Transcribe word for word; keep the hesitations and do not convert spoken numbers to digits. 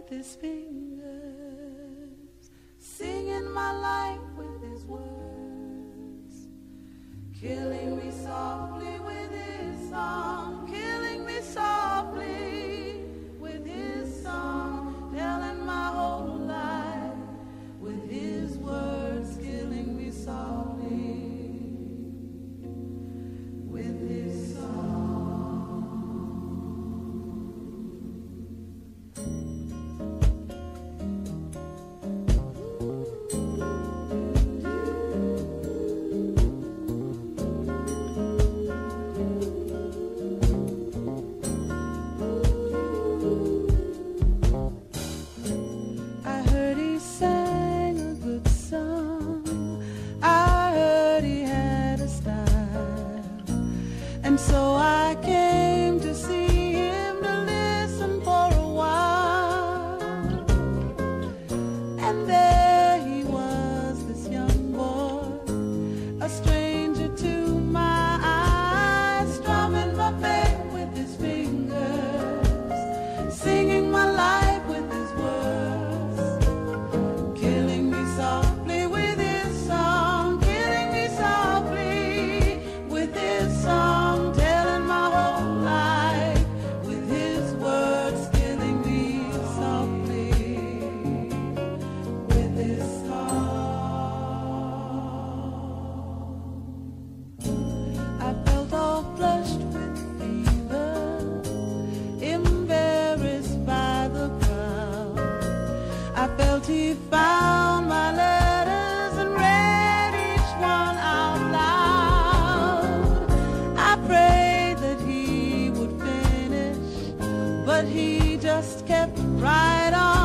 with his fingers, singing my life with his words, killing me softly with his song, killing me softly with his song, telling my whole life with his words, killing me softly with his song. And so I came to see him, to listen for a while. And there he was, this young boy, a stranger to my eyes, strumming my faith with his fingers, singing my life with his words, killing me softly with his song, killing me softly with his song. He found my letters and read each one out loud. I prayed that he would finish, but he just kept right on.